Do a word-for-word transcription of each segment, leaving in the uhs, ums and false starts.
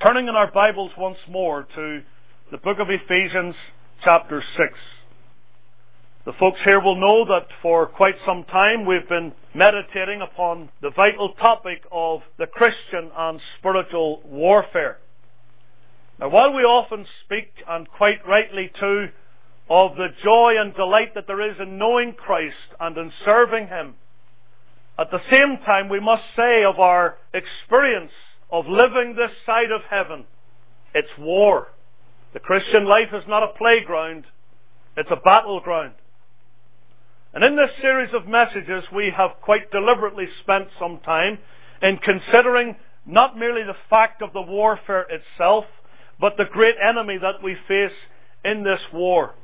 Turning in our Bibles once more to the book of Ephesians, chapter six. The folks here will know that for quite some time we've been meditating upon the vital topic of the Christian and spiritual warfare. Now, while we often speak, and quite rightly too, of the joy and delight that there is in knowing Christ and in serving Him, at the same time we must say of our experience of living this side of heaven, it's war. The Christian life is not a playground, it's a battleground. And in this series of messages, we have quite deliberately spent some time in considering not merely the fact of the warfare itself, but the great enemy that we face in this war.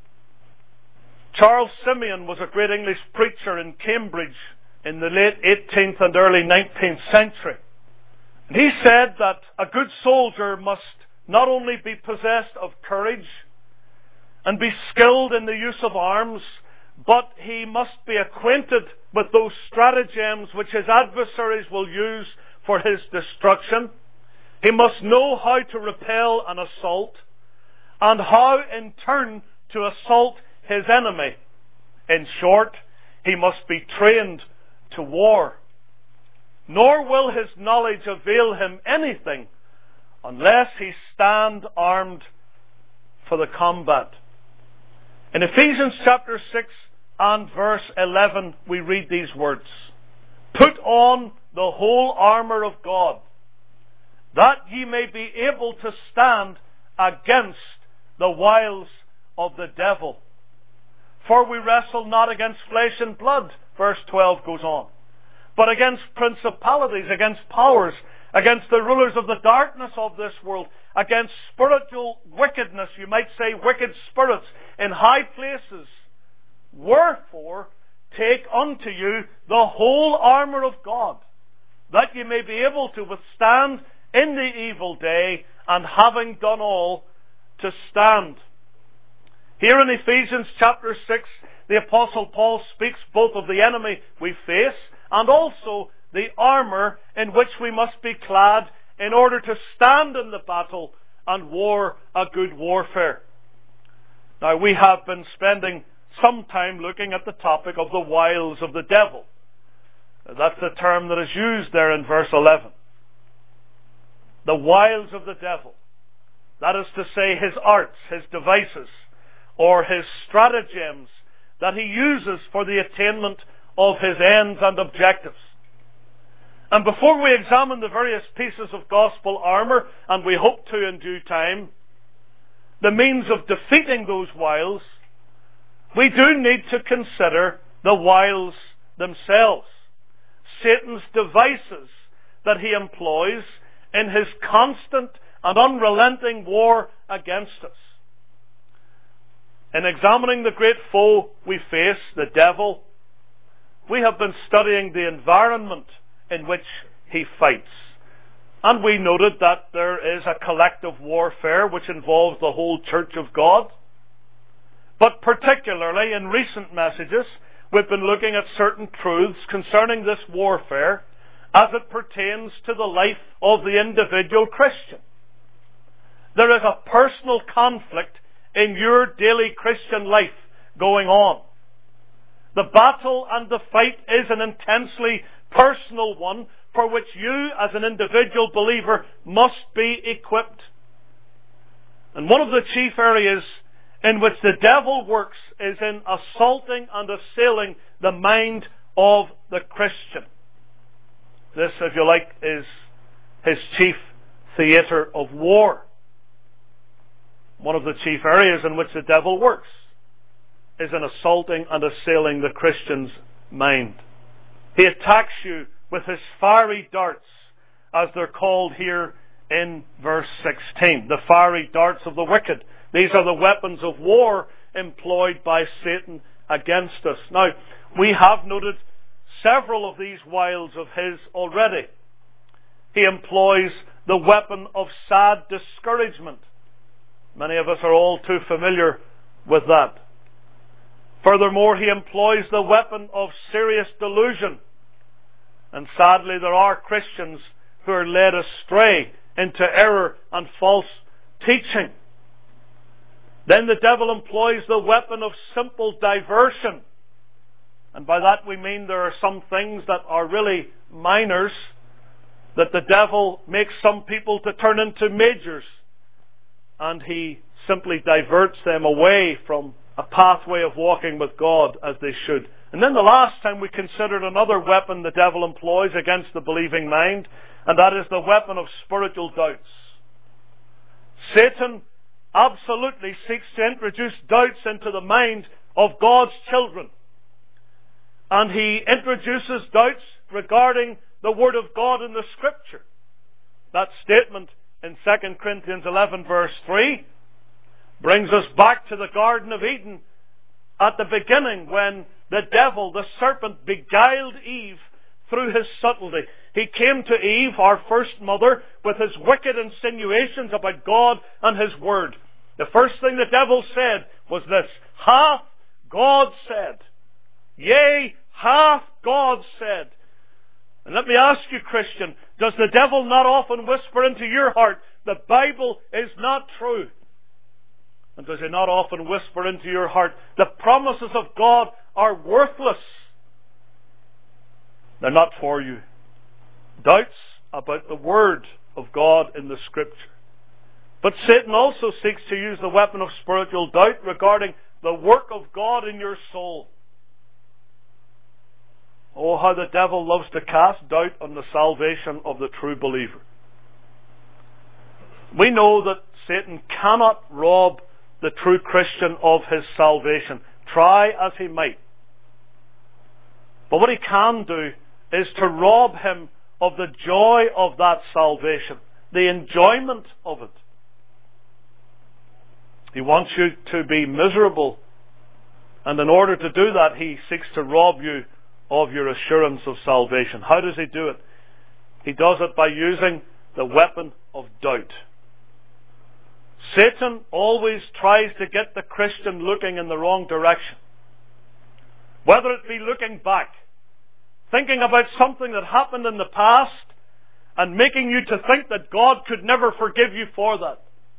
Charles Simeon was a great English preacher in Cambridge in the late eighteenth and early nineteenth century. And he said that a good soldier must not only be possessed of courage and be skilled in the use of arms, but he must be acquainted with those stratagems which his adversaries will use for his destruction. He must know how to repel an assault and how in turn to assault his enemy. In short, he must be trained to war. Nor will his knowledge avail him anything unless he stand armed for the combat. In Ephesians chapter six and verse eleven, we read these words: "Put on the whole armour of God, that ye may be able to stand against the wiles of the devil. For we wrestle not against flesh and blood," verse twelve goes on, "but against principalities, against powers, against the rulers of the darkness of this world, against spiritual wickedness," you might say wicked spirits, "in high places. Wherefore, take unto you the whole armour of God, that ye may be able to withstand in the evil day, and having done all, to stand." Here in Ephesians chapter six, the Apostle Paul speaks both of the enemy we face and also the armour in which we must be clad in order to stand in the battle and war a good warfare. Now, we have been spending some time looking at the topic of the wiles of the devil. That's the term that is used there in verse eleven. The wiles of the devil. That is to say, his arts, his devices, or his stratagems that he uses for the attainment of his ends and objectives. And before we examine the various pieces of gospel armour, and we hope to in due time, the means of defeating those wiles, we do need to consider the wiles themselves. Satan's devices that he employs in his constant and unrelenting war against us. In examining the great foe we face, the devil, we have been studying the environment in which he fights. And we noted that there is a collective warfare which involves the whole Church of God. But particularly in recent messages, we've been looking at certain truths concerning this warfare as it pertains to the life of the individual Christian. There is a personal conflict in your daily Christian life going on. The battle and the fight is an intensely personal one for which you as an individual believer must be equipped. And one of the chief areas in which the devil works is in assaulting and assailing the mind of the Christian. This, if you like, is his chief theatre of war. One of the chief areas in which the devil works is in assaulting and assailing the Christian's mind. He attacks you with his fiery darts, as they're called here in verse sixteen. The fiery darts of the wicked. These are the weapons of war employed by Satan against us. Now, we have noted several of these wiles of his already. He employs the weapon of sad discouragement. Many of us are all too familiar with that. Furthermore, he employs the weapon of serious delusion. And sadly, there are Christians who are led astray into error and false teaching. Then the devil employs the weapon of simple diversion. And by that we mean there are some things that are really minors that the devil makes some people to turn into majors. And he simply diverts them away from a pathway of walking with God as they should. And then the last time we considered another weapon the devil employs against the believing mind, and that is the weapon of spiritual doubts. Satan absolutely seeks to introduce doubts into the mind of God's children. And he introduces doubts regarding the Word of God in the Scripture. That statement in Second Corinthians eleven verse three brings us back to the Garden of Eden at the beginning when the devil, the serpent, beguiled Eve through his subtlety. He came to Eve, our first mother, with his wicked insinuations about God and His Word. The first thing the devil said was this: hath God said? Yea, hath God said? And let me ask you, Christian, does the devil not often whisper into your heart, the Bible is not true? And does he not often whisper into your heart, the promises of God are worthless? They're not for you. Doubts about the Word of God in the Scripture. But Satan also seeks to use the weapon of spiritual doubt regarding the work of God in your soul. Oh, how the devil loves to cast doubt on the salvation of the true believer. We know that Satan cannot rob the true Christian of his salvation, try as he might. But what he can do is to rob him of the joy of that salvation, the enjoyment of it. He wants you to be miserable, and in order to do that, he seeks to rob you of your assurance of salvation. How does he do it? He does it by using the weapon of doubt. Satan always tries to get the Christian looking in the wrong direction. Whether it be looking back, thinking about something that happened in the past, and making you to think that God could never forgive you for that.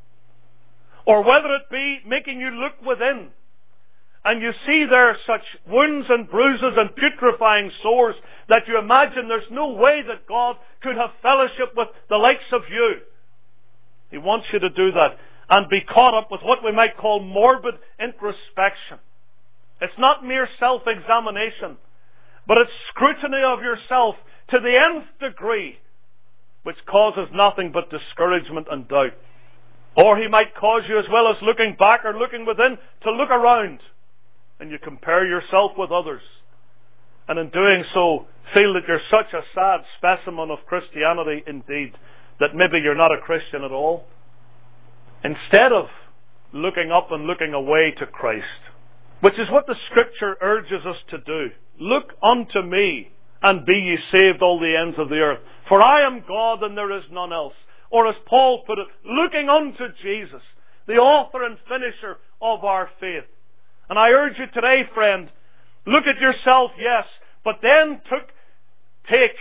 Or whether it be making you look within, and you see there such wounds and bruises and putrefying sores that you imagine there's no way that God could have fellowship with the likes of you. He wants you to do that and be caught up with what we might call morbid introspection. It's not mere self-examination, but it's scrutiny of yourself to the nth degree, which causes nothing but discouragement and doubt. Or he might cause you, as well as looking back or looking within, to look around, and you compare yourself with others, and in doing so feel that you're such a sad specimen of Christianity indeed that maybe you're not a Christian at all, instead of looking up and looking away to Christ, which is what the Scripture urges us to do. Look unto me, and be ye saved all the ends of the earth, for I am God and there is none else. Or as Paul put it, looking unto Jesus, the author and finisher of our faith. And I urge you today, friend, look at yourself, yes, but then took, take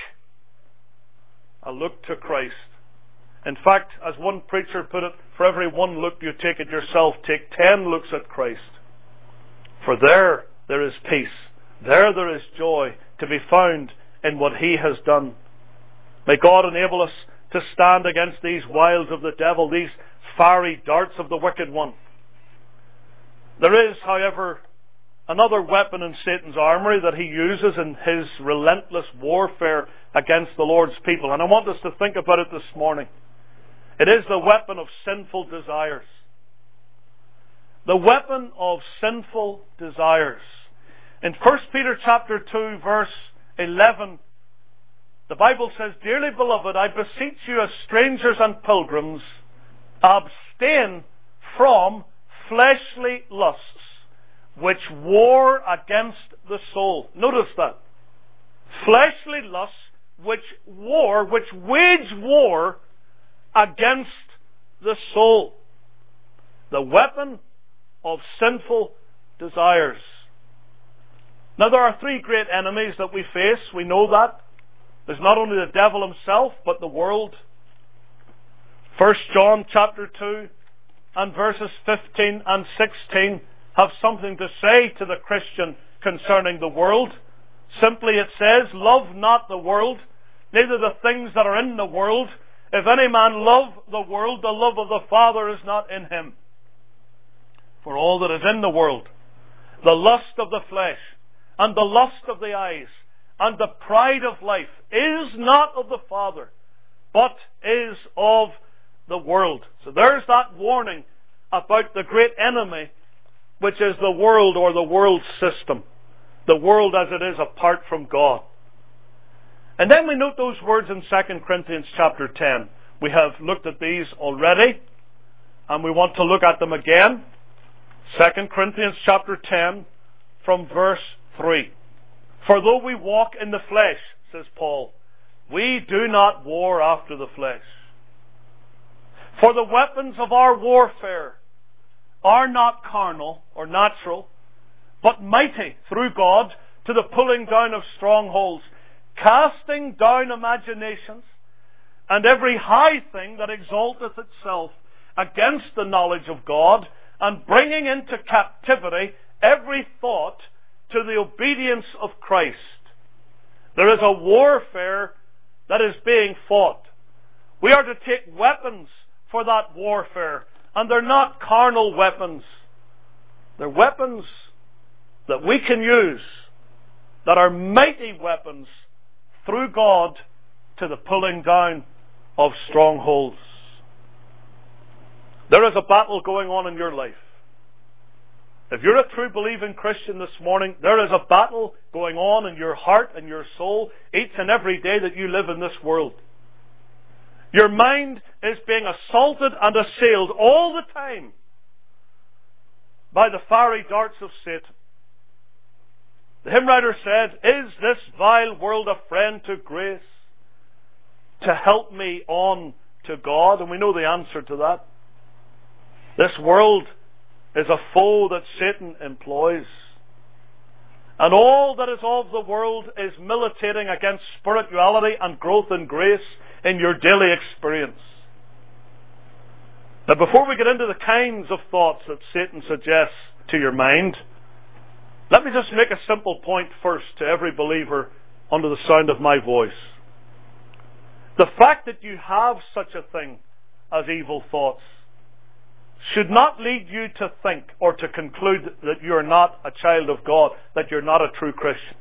a look to Christ. In fact, as one preacher put it, for every one look you take at yourself, take ten looks at Christ. For there, there is peace. There, there is joy to be found in what He has done. May God enable us to stand against these wiles of the devil, these fiery darts of the wicked one. There is, however, another weapon in Satan's armory that he uses in his relentless warfare against the Lord's people. And I want us to think about it this morning. It is the weapon of sinful desires. The weapon of sinful desires. In First Peter chapter two, verse eleven, the Bible says, Dearly beloved, I beseech you as strangers and pilgrims, abstain from fleshly lusts, which war against the soul. Notice that. Fleshly lusts, which war, which wage war against the soul. The weapon of sinful desires. Now there are three great enemies that we face. We know that. There's not only the devil himself, but the world. First John chapter two and verses fifteen and sixteen have something to say to the Christian concerning the world. Simply it says, "Love not the world, neither the things that are in the world. If any man love the world, the love of the Father is not in him. For all that is in the world, the lust of the flesh, and the lust of the eyes, and the pride of life, is not of the Father, but is of the world." So there's that warning about the great enemy, which is the world, or the world system. The world as it is apart from God. And then we note those words in Second Corinthians chapter ten. We have looked at these already, and we want to look at them again. Second Corinthians chapter ten, from verse three. "For though we walk in the flesh," says Paul, "we do not war after the flesh. For the weapons of our warfare are not carnal or natural, but mighty through God to the pulling down of strongholds, casting down imaginations, and every high thing that exalteth itself against the knowledge of God, and bringing into captivity every thought to the obedience of Christ." There is a warfare that is being fought. We are to take weapons for that warfare, and they're not carnal weapons. They're weapons that we can use, that are mighty weapons through God to the pulling down of strongholds. There is a battle going on in your life. If you're a true believing Christian this morning, there is a battle going on in your heart and your soul each and every day that you live in this world. Your mind is being assaulted and assailed all the time by the fiery darts of Satan. The hymn writer said, "Is this vile world a friend to grace, to help me on to God?" And we know the answer to that. This world is a foe that Satan employs. And all that is of the world is militating against spirituality and growth in grace in your daily experience. Now, before we get into the kinds of thoughts that Satan suggests to your mind, let me just make a simple point first to every believer under the sound of my voice. The fact that you have such a thing as evil thoughts should not lead you to think or to conclude that you're not a child of God, that you're not a true Christian.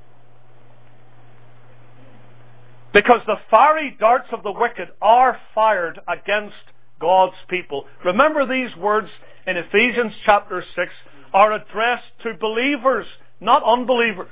Because the fiery darts of the wicked are fired against God's people. Remember, these words in Ephesians chapter six are addressed to believers, not unbelievers.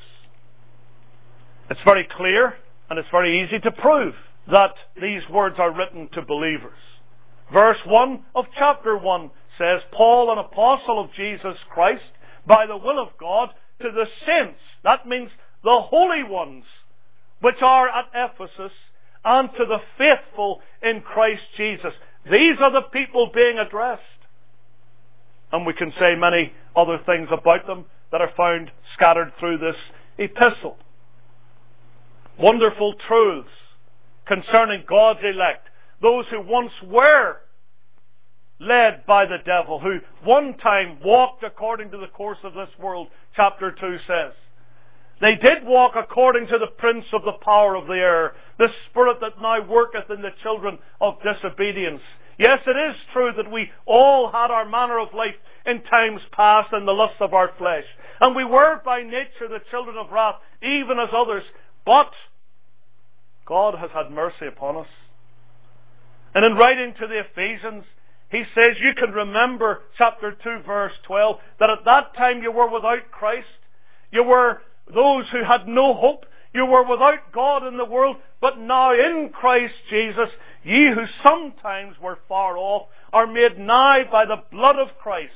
It's very clear, and it's very easy to prove that these words are written to believers. Verse one of chapter one says, "Paul, an apostle of Jesus Christ, by the will of God, to the saints," that means the holy ones, "which are at Ephesus, and to the faithful in Christ Jesus." These are the people being addressed. And we can say many other things about them that are found scattered through this epistle. Wonderful truths concerning God's elect, those who once were led by the devil, who one time walked according to the course of this world, chapter two says. They did walk according to the prince of the power of the air, the spirit that now worketh in the children of disobedience. Yes, it is true that we all had our manner of life in times past in the lusts of our flesh, and we were by nature the children of wrath, even as others, but God has had mercy upon us. And in writing to the Ephesians, he says, you can remember chapter two verse twelve, that at that time you were without Christ, you were those who had no hope, you were without God in the world, but now in Christ Jesus, ye who sometimes were far off are made nigh by the blood of Christ.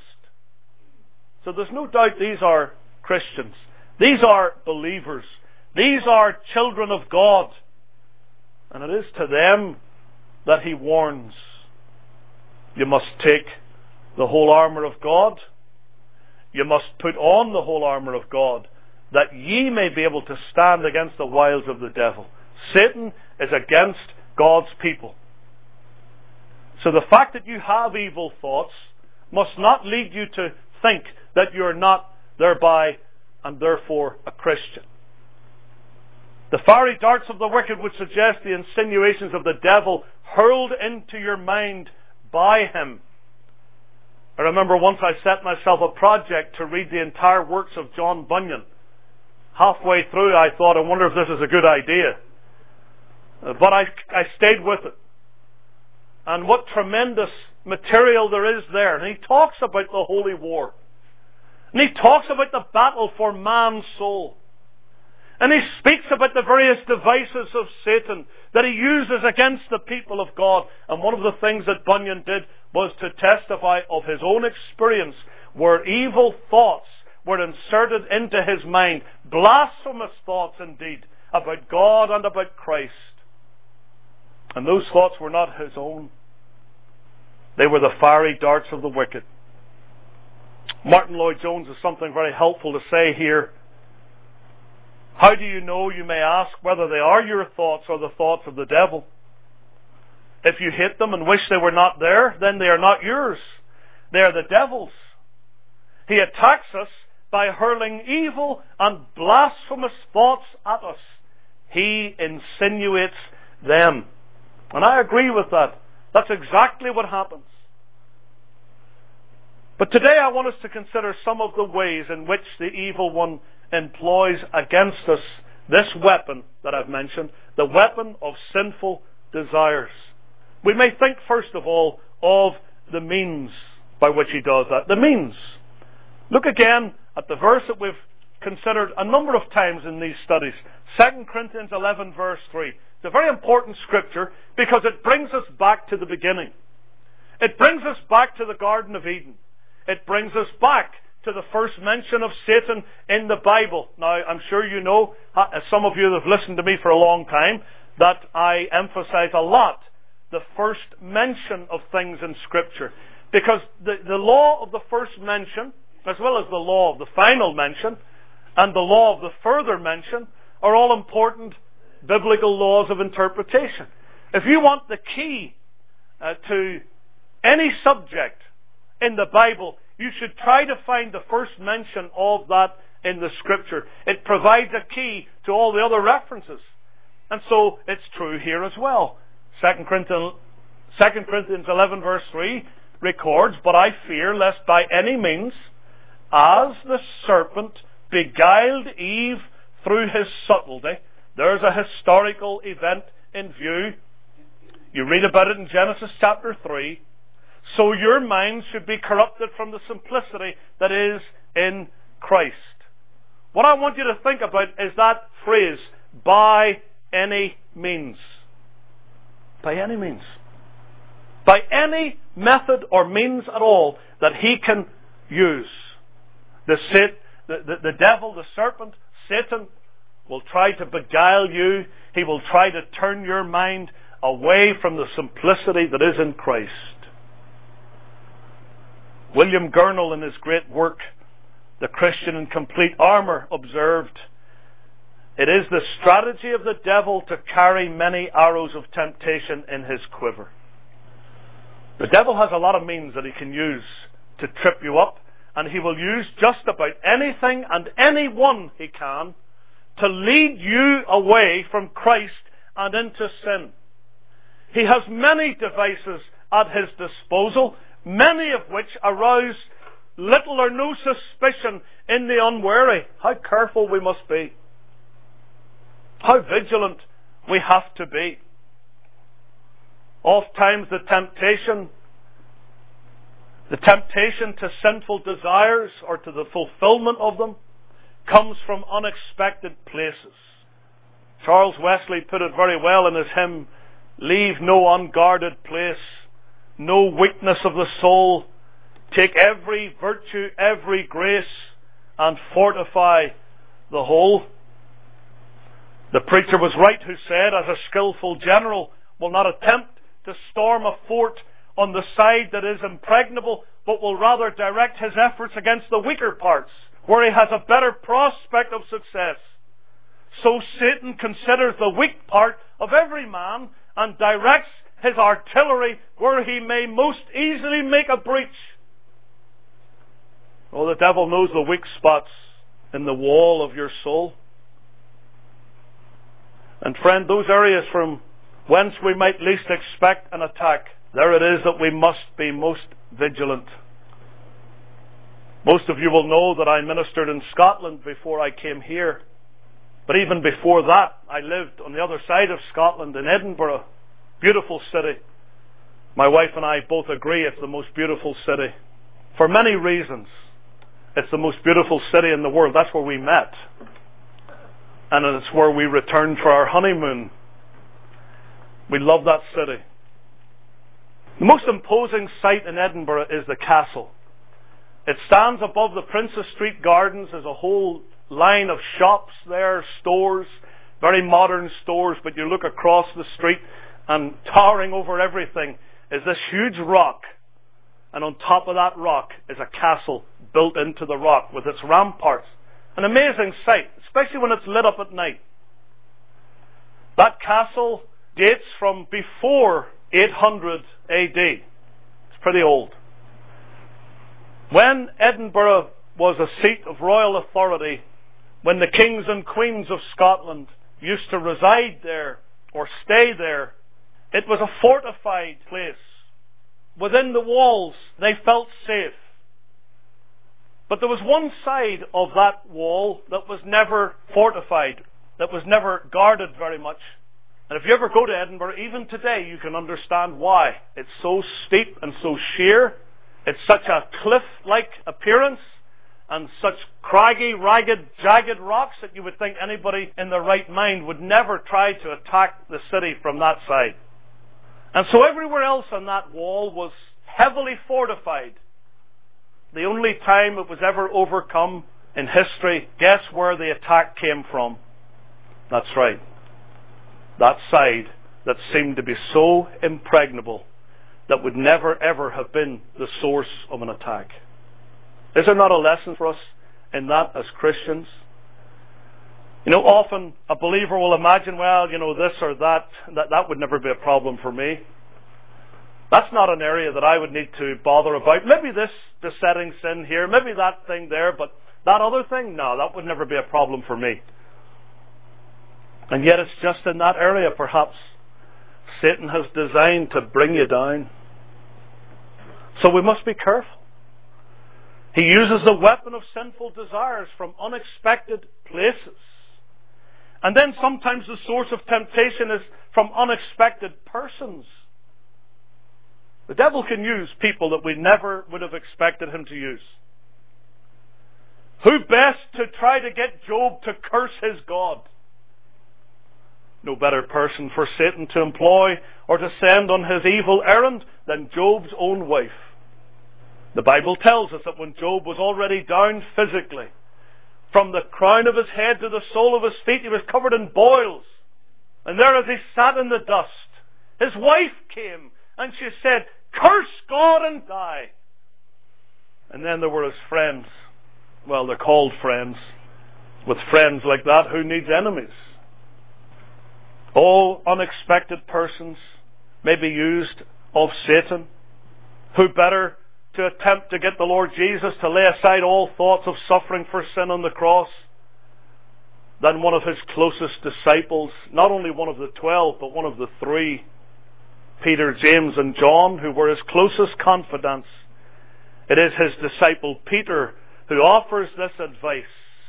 So there's no doubt these are Christians. These are believers. These are children of God. And it is to them that he warns. You must take the whole armour of God. You must put on the whole armour of God, that ye may be able to stand against the wiles of the devil. Satan is against God's people. So the fact that you have evil thoughts must not lead you to think that you're not thereby and therefore a Christian. The fiery darts of the wicked would suggest the insinuations of the devil hurled into your mind by him. I remember once I set myself a project to read the entire works of John Bunyan. Halfway through I thought, I wonder if this is a good idea. But I, I stayed with it. And what tremendous material there is there. And he talks about the holy war. And he talks about the battle for man's soul. And he speaks about the various devices of Satan that he uses against the people of God. And one of the things that Bunyan did was to testify of his own experience where evil thoughts were inserted into his mind. Blasphemous thoughts indeed about God and about Christ. And those thoughts were not his own. They were the fiery darts of the wicked. Martin Lloyd-Jones has something very helpful to say here. How do you know, you may ask, whether they are your thoughts or the thoughts of the devil? If you hate them and wish they were not there, then they are not yours. They are the devil's. He attacks us by hurling evil and blasphemous thoughts at us. He insinuates them. And I agree with that. That's exactly what happens. But today I want us to consider some of the ways in which the evil one employs against us this weapon that I've mentioned, the weapon of sinful desires. We may think first of all of the means by which he does that. The means. Look again at the verse that we've considered a number of times in these studies. Second Corinthians eleven verse three. It's a very important scripture because it brings us back to the beginning. It brings us back to the Garden of Eden. It brings us back to the first mention of Satan in the Bible. Now, I'm sure you know, as some of you that have listened to me for a long time, that I emphasize a lot the first mention of things in Scripture. Because the, the law of the first mention, as well as the law of the final mention, and the law of the further mention, are all important biblical laws of interpretation. If you want the key uh, to any subject in the Bible, you should try to find the first mention of that in the Scripture. It provides a key to all the other references. And so it's true here as well. Second Corinthians eleven verse three records, "But I fear lest by any means, as the serpent beguiled Eve through his subtlety." There's a historical event in view. You read about it in Genesis chapter three. "So your minds should be corrupted from the simplicity that is in Christ." What I want you to think about is that phrase, by any means. By any means. By any method or means at all that he can use. The, the, the, the devil, the serpent, Satan, will try to beguile you. He will try to turn your mind away from the simplicity that is in Christ. William Gurnall, in his great work, The Christian in Complete Armour, observed, "It is the strategy of the devil to carry many arrows of temptation in his quiver." The devil has a lot of means that he can use to trip you up, and he will use just about anything and anyone he can to lead you away from Christ and into sin. He has many devices at his disposal, many of which arouse little or no suspicion in the unwary. How careful we must be. How vigilant we have to be. Oftentimes the temptation, the temptation to sinful desires or to the fulfillment of them comes from unexpected places. Charles Wesley put it very well in his hymn, "Leave no unguarded place, no weakness of the soul. Take every virtue, every grace, and fortify the whole." The preacher was right who said, "As a skillful general will not attempt to storm a fort on the side that is impregnable, but will rather direct his efforts against the weaker parts, where he has a better prospect of success. So Satan considers the weak part of every man and directs his artillery where he may most easily make a breach. Oh, the devil knows the weak spots in the wall of your soul. And friend, those areas from whence we might least expect an attack, there it is that we must be most vigilant. Most of you will know that I ministered in Scotland before I came here. But even before that, I lived on the other side of Scotland in Edinburgh. Beautiful city. My wife and I both agree it's the most beautiful city. For many reasons. It's the most beautiful city in the world. That's where we met. And it's where we returned for our honeymoon. We love that city. The most imposing sight in Edinburgh is the castle. It stands above the Princess Street Gardens. There's a whole line of shops there, stores, very modern stores, but you look across the street and towering over everything is this huge rock. And on top of that rock is a castle built into the rock with its ramparts. An amazing sight, especially when it's lit up at night. That castle dates from before eight hundred A D. It's pretty old. When Edinburgh was a seat of royal authority, when the kings and queens of Scotland used to reside there or stay there, it was a fortified place. Within the walls, they felt safe. But there was one side of that wall that was never fortified, that was never guarded very much. And if you ever go to Edinburgh, even today, you can understand why. It's so steep and so sheer. It's such a cliff-like appearance and such craggy, ragged, jagged rocks that you would think anybody in their right mind would never try to attack the city from that side. And so everywhere else on that wall was heavily fortified. The only time it was ever overcome in history, guess where the attack came from? That's right. That side that seemed to be so impregnable that would never ever have been the source of an attack. Is there not a lesson for us in that as Christians? You know, often a believer will imagine, well, you know, this or that, that, that would never be a problem for me. That's not an area that I would need to bother about. Maybe this besetting sin here, maybe that thing there, but that other thing, no, that would never be a problem for me. And yet it's just in that area, perhaps, Satan has designed to bring you down. So we must be careful. He uses the weapon of sinful desires from unexpected places. And then sometimes the source of temptation is from unexpected persons. The devil can use people that we never would have expected him to use. Who best to try to get Job to curse his God? No better person for Satan to employ or to send on his evil errand than Job's own wife. The Bible tells us that when Job was already down physically, from the crown of his head to the sole of his feet, he was covered in boils. And there as he sat in the dust, his wife came and she said, "Curse God and die." And then there were his friends. Well, they're called friends. With friends like that, who needs enemies? All unexpected persons may be used of Satan. Who better to attempt to get the Lord Jesus to lay aside all thoughts of suffering for sin on the cross than one of his closest disciples, not only one of the twelve, but one of the three, Peter, James, and John, who were his closest confidants. It is his disciple Peter who offers this advice.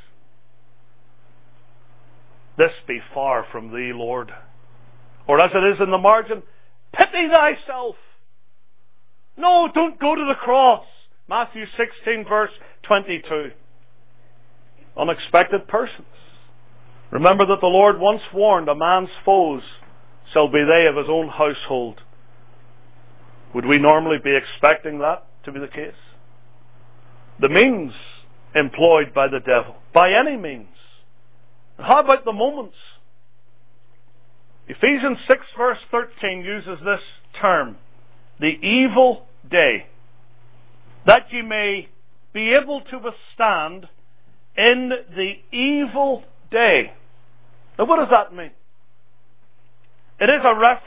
"This be far from thee, Lord." Or as it is in the margin, "Pity thyself." No, don't go to the cross. Matthew sixteen, verse twenty-two. Unexpected persons. Remember that the Lord once warned, "A man's foes shall be they of his own household." Would we normally be expecting that to be the case? The means employed by the devil, by any means. How about the moments? Ephesians six, verse thirteen uses this term, the evil day, that ye may be able to withstand in the evil day. Now what does that mean? It is a reference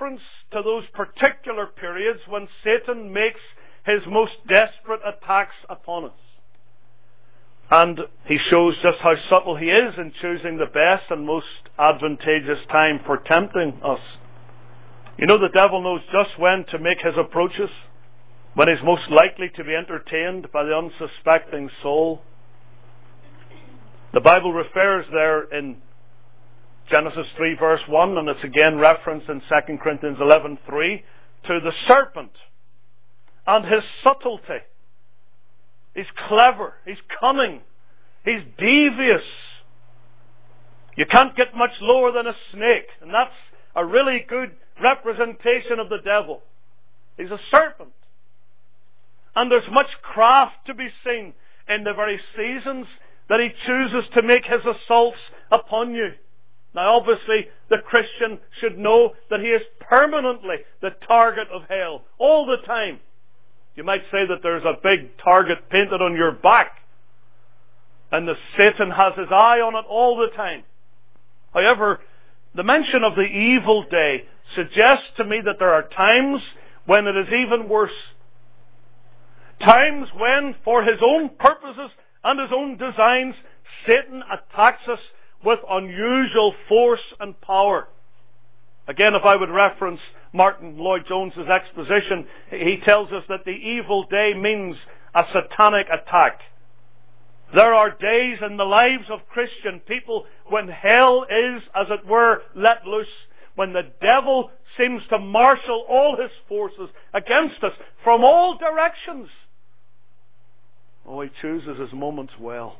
to those particular periods when Satan makes his most desperate attacks upon us. And he shows just how subtle he is in choosing the best and most advantageous time for tempting us. You know, the devil knows just when to make his approaches, when he's most likely to be entertained by the unsuspecting soul. The Bible refers there in Genesis three verse one, and it's again referenced in Second Corinthians eleven three, to the serpent and his subtlety. He's clever, he's cunning, he's devious. You can't get much lower than a snake, and that's a really good representation of the devil. He's a serpent. And there's much craft to be seen in the very seasons that he chooses to make his assaults upon you. Now obviously the Christian should know that he is permanently the target of hell, all the time. You might say that there's a big target painted on your back, and the Satan has his eye on it all the time. However, the mention of the evil day suggests to me that there are times when it is even worse. Times when, for his own purposes and his own designs, Satan attacks us with unusual force and power. Again, if I would reference Martin Lloyd-Jones's exposition, he tells us that the evil day means a satanic attack. There are days in the lives of Christian people when hell is, as it were, let loose, when the devil seems to marshal all his forces against us from all directions. Oh, he chooses his moments well.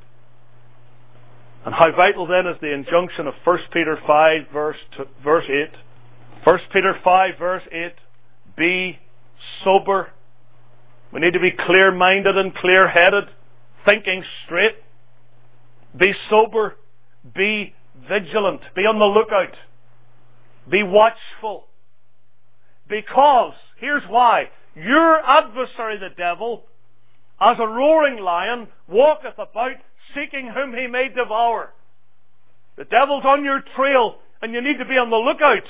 And how vital then is the injunction of First Peter five verse eight. First Peter five verse eight. Be sober. We need to be clear-minded and clear-headed, thinking straight. Be sober. Be vigilant. Be on the lookout. Be watchful. Because, here's why, your adversary the devil, as a roaring lion, walketh about, seeking whom he may devour. The devil's on your trail, and you need to be on the lookout.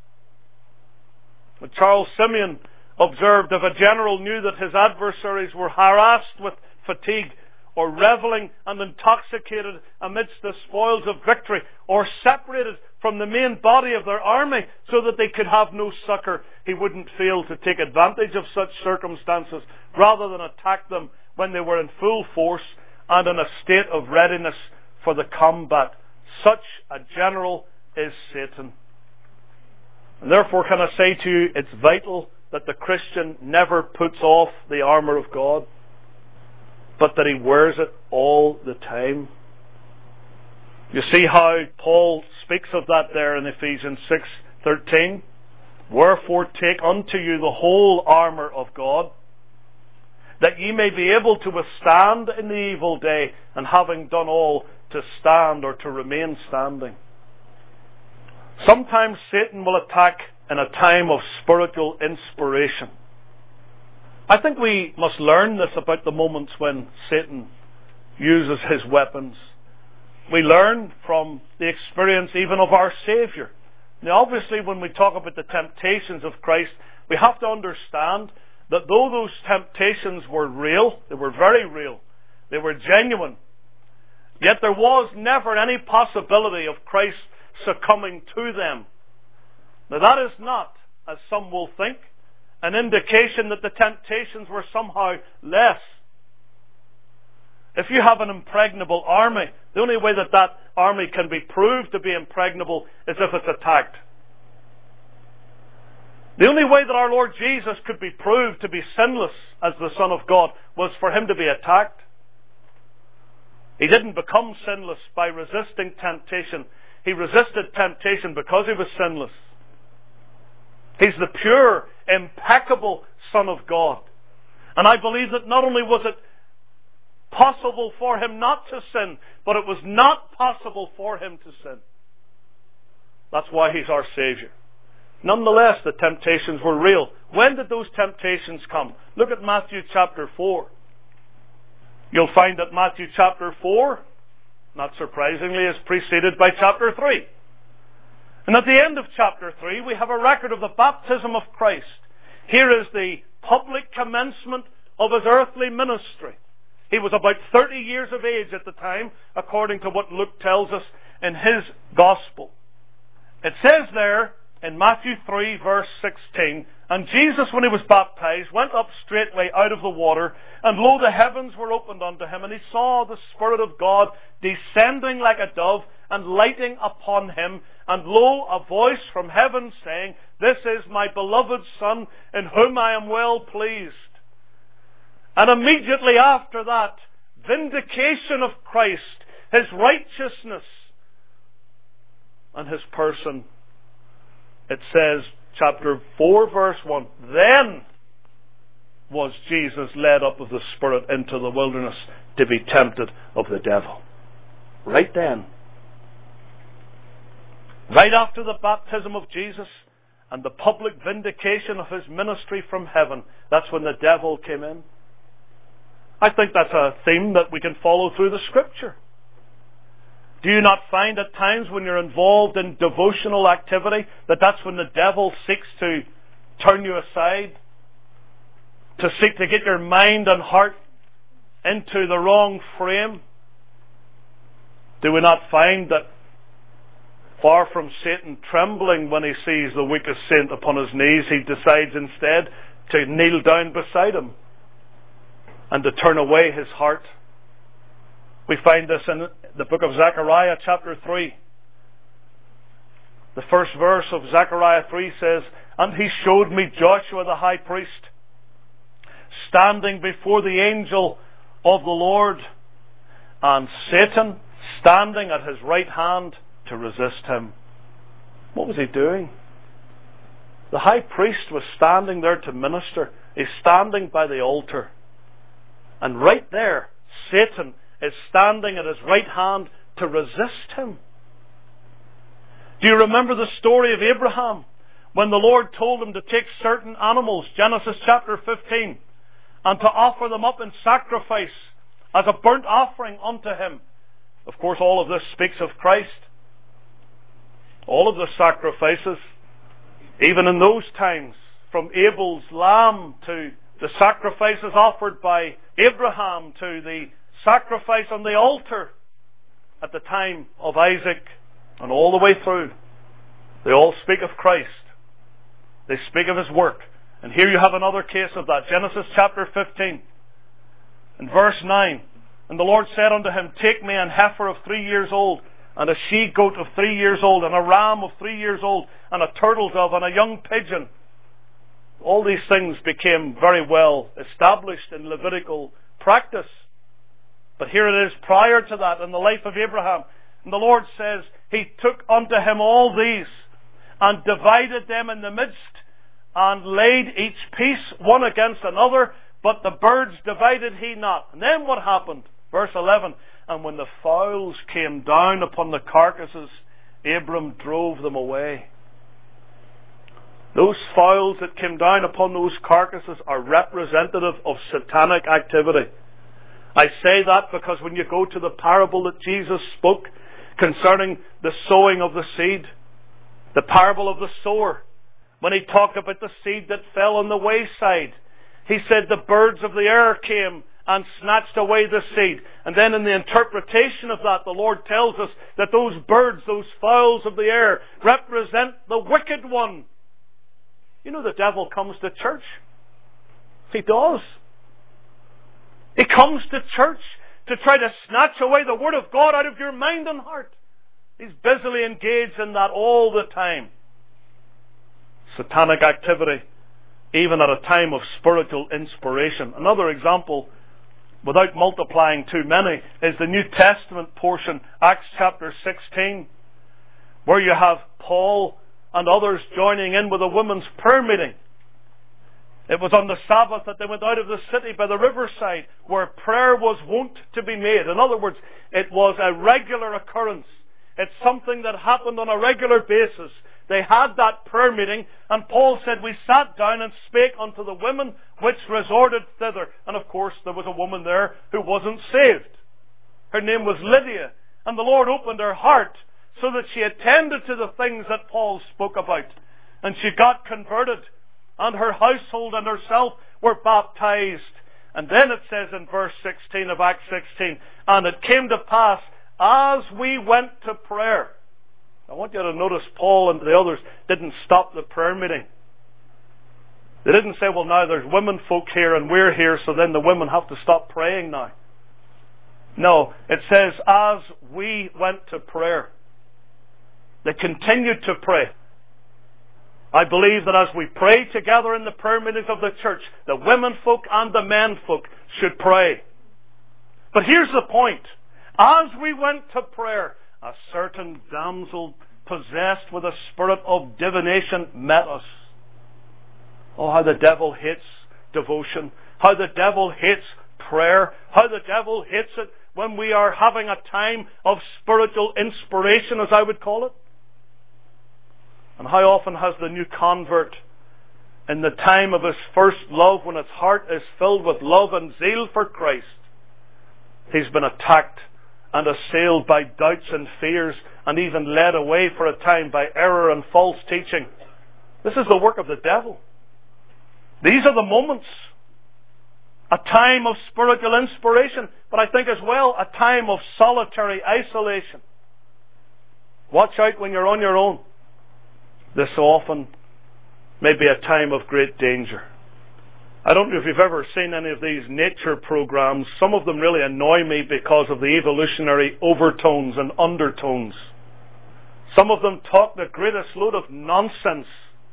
But Charles Simeon observed, if a general knew that his adversaries were harassed with fatigue, or reveling and intoxicated amidst the spoils of victory, or separated from the main body of their army so that they could have no succour, he wouldn't fail to take advantage of such circumstances rather than attack them when they were in full force and in a state of readiness for the combat. Such a general is Satan. And therefore can I say to you, it's vital that the Christian never puts off the armour of God, but that he wears it all the time. You see how Paul speaks of that there in Ephesians six thirteen. Wherefore take unto you the whole armour of God, that ye may be able to withstand in the evil day, and having done all, to stand or to remain standing. Sometimes Satan will attack in a time of spiritual inspiration. I think we must learn this about the moments when Satan uses his weapons. We learn from the experience even of our Saviour. Now obviously when we talk about the temptations of Christ, we have to understand that though those temptations were real, they were very real, they were genuine, yet there was never any possibility of Christ succumbing to them. Now that is not, as some will think, an indication that the temptations were somehow less. If you have an impregnable army, the only way that that army can be proved to be impregnable is if it's attacked. The only way that our Lord Jesus could be proved to be sinless as the Son of God was for him to be attacked. He didn't become sinless by resisting temptation. He resisted temptation because he was sinless. He's the pure, impeccable Son of God. And I believe that not only was it possible for him not to sin, but it was not possible for him to sin. That's why he's our Saviour. Nonetheless, the temptations were real. When did those temptations come? Look at Matthew chapter four. You'll find that Matthew chapter four, not surprisingly, is preceded by chapter three. And at the end of chapter three, we have a record of the baptism of Christ. Here is the public commencement of his earthly ministry. He was about thirty years of age at the time, according to what Luke tells us in his Gospel. It says there in Matthew three, verse sixteen, "And Jesus, when he was baptized, went up straightway out of the water, and lo, the heavens were opened unto him, and he saw the Spirit of God descending like a dove, and lighting upon him. And lo, a voice from heaven saying, This is my beloved Son, in whom I am well pleased." And immediately after that, vindication of Christ, his righteousness, and his person. It says, chapter four, verse one, "Then was Jesus led up of the Spirit into the wilderness to be tempted of the devil." Right then. Right after the baptism of Jesus and the public vindication of his ministry from heaven, that's when the devil came in. I think that's a theme that we can follow through the Scripture. Do you not find at times when you're involved in devotional activity that that's when the devil seeks to turn you aside? To seek to get your mind and heart into the wrong frame? Do we not find that far from Satan trembling when he sees the weakest saint upon his knees, he decides instead to kneel down beside him and to turn away his heart? We find this in the book of Zechariah, chapter three. The first verse of Zechariah three says, "And he showed me Joshua the high priest, standing before the angel of the Lord, and Satan standing at his right hand to resist him." What was he doing? The high priest was standing there to minister. He's standing by the altar. And right there, Satan is standing at his right hand to resist him. Do you remember the story of Abraham when the Lord told him to take certain animals, Genesis chapter fifteen, and to offer them up in sacrifice as a burnt offering unto him? Of course, all of this speaks of Christ. All of the sacrifices, even in those times, from Abel's lamb to the sacrifices offered by Abraham to the sacrifice on the altar at the time of Isaac, and all the way through, they all speak of Christ. They speak of his work. And here you have another case of that. Genesis chapter fifteen, in verse nine. "And the Lord said unto him, Take me an heifer of three years old, and a she-goat of three years old, and a ram of three years old, and a turtle dove, and a young pigeon." All these things became very well established in Levitical practice. But here it is prior to that in the life of Abraham. And the Lord says, "He took unto him all these, and divided them in the midst, and laid each piece one against another, but the birds divided he not." And then what happened? Verse eleven, "And when the fowls came down upon the carcasses, Abram drove them away." Those fowls that came down upon those carcasses are representative of satanic activity. I say that because when you go to the parable that Jesus spoke concerning the sowing of the seed, the parable of the sower, when he talked about the seed that fell on the wayside, he said the birds of the air came and snatched away the seed. And then in the interpretation of that, the Lord tells us that those birds, those fowls of the air, represent the wicked one. You know, the devil comes to church. He does. He comes to church to try to snatch away the Word of God out of your mind and heart. He's busily engaged in that all the time. Satanic activity, even at a time of spiritual inspiration. Another example, without multiplying too many, is the New Testament portion, Acts chapter sixteen, where you have Paul and others joining in with a women's prayer meeting. It was on the Sabbath that they went out of the city by the riverside, where prayer was wont to be made. In other words, it was a regular occurrence. It's something that happened on a regular basis. They had that prayer meeting, and Paul said, "We sat down and spake unto the women which resorted thither." And of course, there was a woman there who wasn't saved. Her name was Lydia. And the Lord opened her heart so that she attended to the things that Paul spoke about. And she got converted, and her household and herself were baptized. And then it says in verse sixteen of Acts sixteen, and it came to pass as we went to prayer. I want you to notice Paul and the others didn't stop the prayer meeting. They didn't say, well, now there's women folk here and we're here, so then the women have to stop praying now. No, it says, as we went to prayer. They continued to pray. I believe that as we pray together in the prayer meetings of the church, the women folk and the men folk should pray. But here's the point. As we went to prayer, a certain damsel possessed with a spirit of divination met us. Oh, how the devil hates devotion. How the devil hates prayer. How the devil hates it when we are having a time of spiritual inspiration, as I would call it. And how often has the new convert, in the time of his first love, when its heart is filled with love and zeal for Christ, he's been attacked and assailed by doubts and fears, and even led away for a time by error and false teaching. This is the work of the devil. These are the moments. A time of spiritual inspiration, but I think as well a time of solitary isolation. Watch out when you're on your own. This often may be a time of great danger. I don't know if you've ever seen any of these nature programs. Some of them really annoy me because of the evolutionary overtones and undertones. Some of them talk the greatest load of nonsense,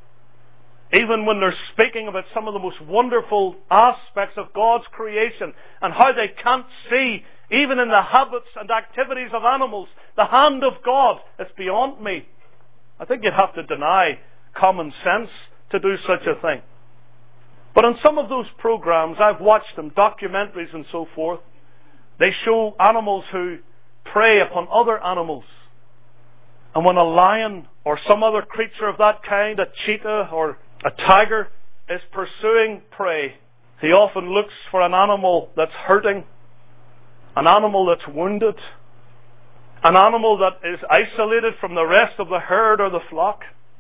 even when they're speaking about some of the most wonderful aspects of God's creation and how they can't see, even in the habits and activities of animals, the hand of God. It's beyond me. I think you'd have to deny common sense to do such a thing. But in some of those programs, I've watched them, documentaries and so forth, they show animals who prey upon other animals. And when a lion or some other creature of that kind, a cheetah or a tiger, is pursuing prey, he often looks for an animal that's hurting, an animal that's wounded, an animal that is isolated from the rest of the herd or the flock.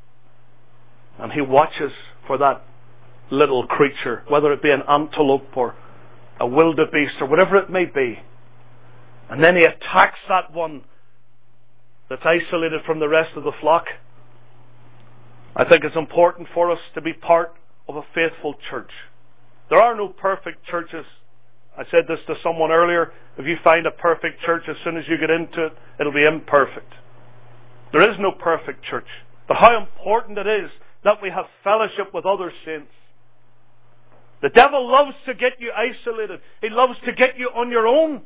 And he watches for that little creature, whether it be an antelope or a wildebeest or whatever it may be. And then he attacks that one that's isolated from the rest of the flock. I think it's important for us to be part of a faithful church. There are no perfect churches. I said this to someone earlier. If you find a perfect church, as soon as you get into it, it'll be imperfect. There is no perfect church. But how important it is that we have fellowship with other saints. The devil loves to get you isolated. He loves to get you on your own.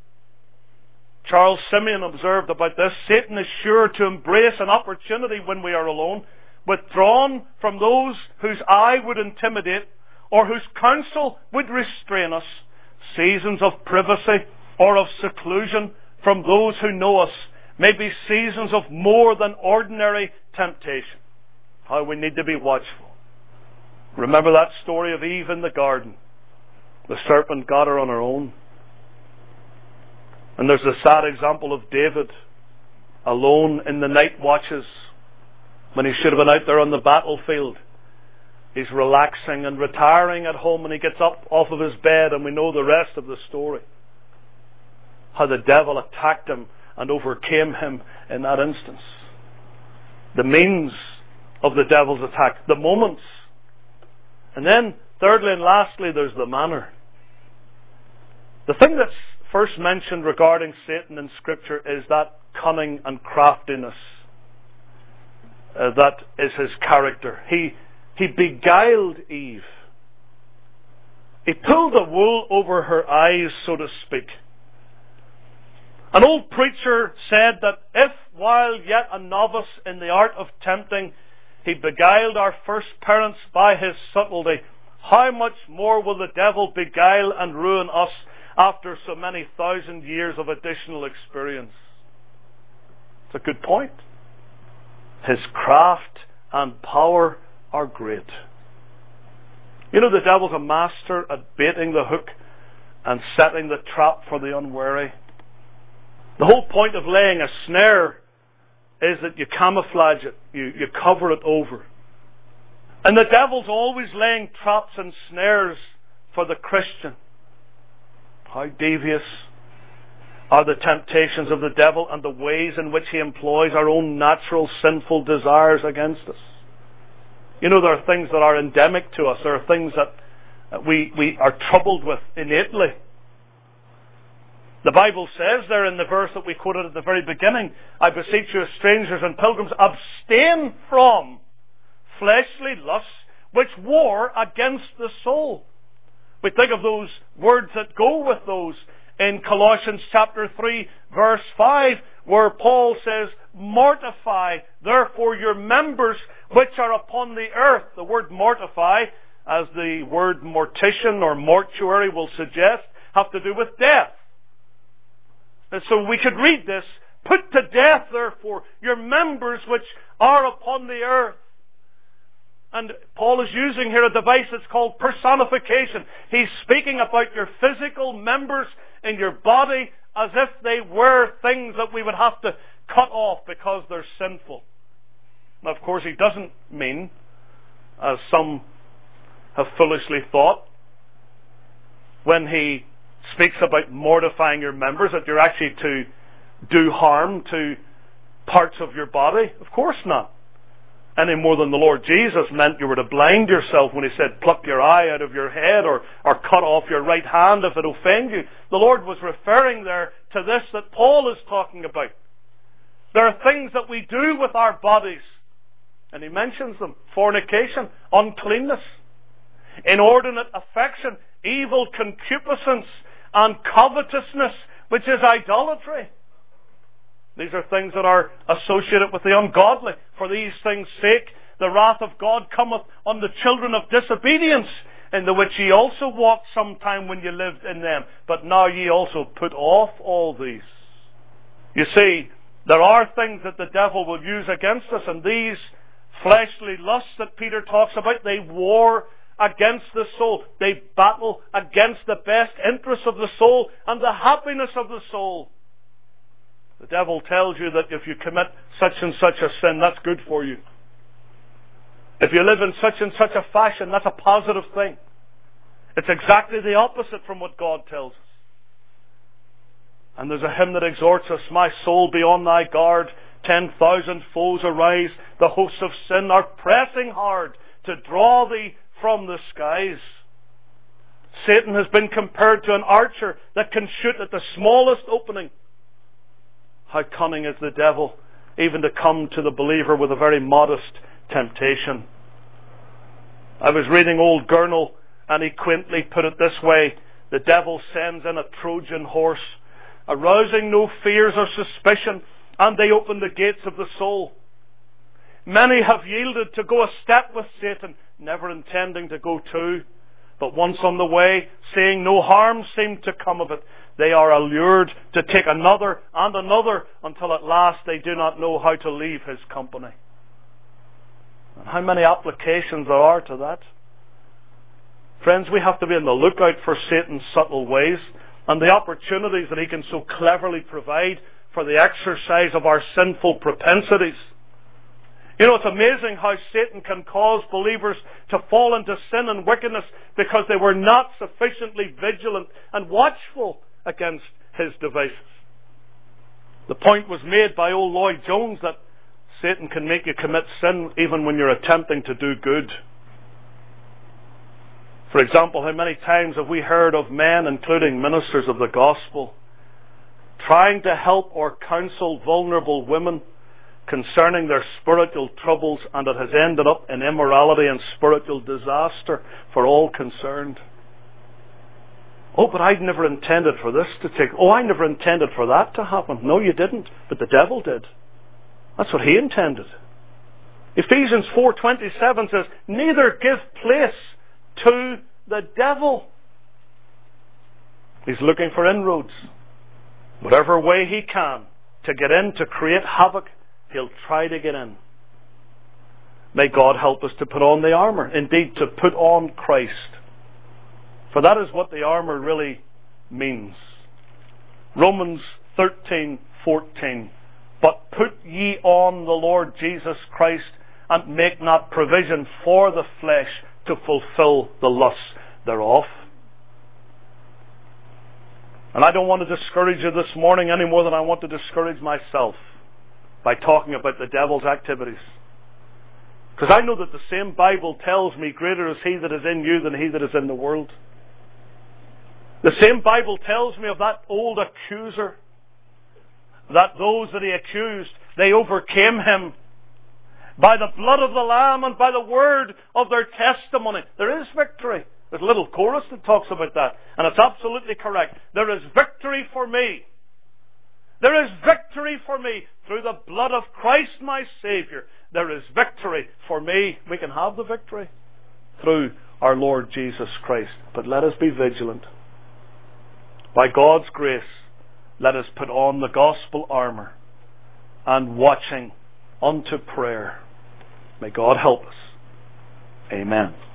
Charles Simeon observed about this. Satan is sure to embrace an opportunity when we are alone, withdrawn from those whose eye would intimidate or whose counsel would restrain us. Seasons of privacy or of seclusion from those who know us may be seasons of more than ordinary temptation. How we need to be watchful. Remember that story of Eve in the garden. The serpent got her on her own. And there's the sad example of David, alone in the night watches, when he should have been out there on the battlefield. He's relaxing and retiring at home, and he gets up off of his bed, and we know the rest of the story. How the devil attacked him and overcame him in that instance. The means of the devil's attack, the moments. And then, thirdly and lastly, there's the manner. The thing that's first mentioned regarding Satan in Scripture is that cunning and craftiness. Uh, that is his character. He He beguiled Eve. He pulled the wool over her eyes, so to speak. An old preacher said that if, while yet a novice in the art of tempting, he beguiled our first parents by his subtlety, how much more will the devil beguile and ruin us after so many thousand years of additional experience? It's a good point. His craft and power are great. You know, the devil's a master at baiting the hook and setting the trap for the unwary. The whole point of laying a snare is that you camouflage it, you, you cover it over. And the devil's always laying traps and snares for the Christian. How devious are the temptations of the devil and the ways in which he employs our own natural sinful desires against us. You know, there are things that are endemic to us. There are things that we, we are troubled with innately. The Bible says there in the verse that we quoted at the very beginning, I beseech you as strangers and pilgrims, abstain from fleshly lusts which war against the soul. We think of those words that go with those in Colossians chapter three verse five, where Paul says, mortify therefore your members which are upon the earth. The word mortify, as the word mortician or mortuary will suggest, have to do with death. And so we could read this, put to death therefore your members which are upon the earth. And Paul is using here a device that's called personification. He's speaking about your physical members in your body as if they were things that we would have to cut off because they're sinful. Now, of course, he doesn't mean, as some have foolishly thought, when he speaks about mortifying your members, that you're actually to do harm to parts of your body. Of course not. Any more than the Lord Jesus meant you were to blind yourself when he said, pluck your eye out of your head or, or cut off your right hand if it offend you. The Lord was referring there to this that Paul is talking about. There are things that we do with our bodies, and he mentions them: fornication, uncleanness, inordinate affection, evil concupiscence, and covetousness, which is idolatry. These are things that are associated with the ungodly. For these things' sake, the wrath of God cometh on the children of disobedience, in the which ye also walked sometime when ye lived in them. But now ye also put off all these. You see, there are things that the devil will use against us, and these fleshly lusts that Peter talks about, they war against the soul. They battle against the best interests of the soul and the happiness of the soul. The devil tells you that if you commit such and such a sin, that's good for you. If you live in such and such a fashion, that's a positive thing. It's exactly the opposite from what God tells us. And there's a hymn that exhorts us, my soul be on thy guard, ten thousand foes arise, the hosts of sin are pressing hard to draw thee from the skies. Satan has been compared to an archer that can shoot at the smallest opening. How cunning is the devil, even to come to the believer with a very modest temptation. I was reading old Gurnall, and he quaintly put it this way: the devil sends in a Trojan horse, arousing no fears or suspicion, and they open the gates of the soul. Many have yielded to go a step with Satan, never intending to go two. But once on the way, seeing no harm seem to come of it, they are allured to take another and another until at last they do not know how to leave his company. And how many applications there are to that? Friends, we have to be on the lookout for Satan's subtle ways and the opportunities that he can so cleverly provide for the exercise of our sinful propensities. You know, it's amazing how Satan can cause believers to fall into sin and wickedness because they were not sufficiently vigilant and watchful against his devices. The point was made by old Lloyd Jones that Satan can make you commit sin even when you're attempting to do good. For example, how many times have we heard of men, including ministers of the gospel, trying to help or counsel vulnerable women concerning their spiritual troubles, and it has ended up in immorality and spiritual disaster for all concerned. Oh, but I'd never intended for this to take... Oh, I never intended for that to happen. No, you didn't, but the devil did. That's what he intended. Ephesians four twenty-seven says, neither give place to the devil. He's looking for inroads. Whatever way he can to get in, to create havoc, he'll try to get in. May God help us to put on the armour. Indeed, to put on Christ. For that is what the armour really means. Romans thirteen fourteen. But put ye on the Lord Jesus Christ, and make not provision for the flesh to fulfill the lusts thereof. And I don't want to discourage you this morning any more than I want to discourage myself by talking about the devil's activities. Because I know that the same Bible tells me, greater is he that is in you than he that is in the world. The same Bible tells me of that old accuser, that those that he accused, they overcame him by the blood of the Lamb and by the word of their testimony. There is victory. There's a little chorus that talks about that, and it's absolutely correct. There is victory for me. There is victory for me through the blood of Christ my Savior. There is victory for me. We can have the victory through our Lord Jesus Christ. But let us be vigilant. By God's grace, let us put on the gospel armour and watching unto prayer. May God help us. Amen.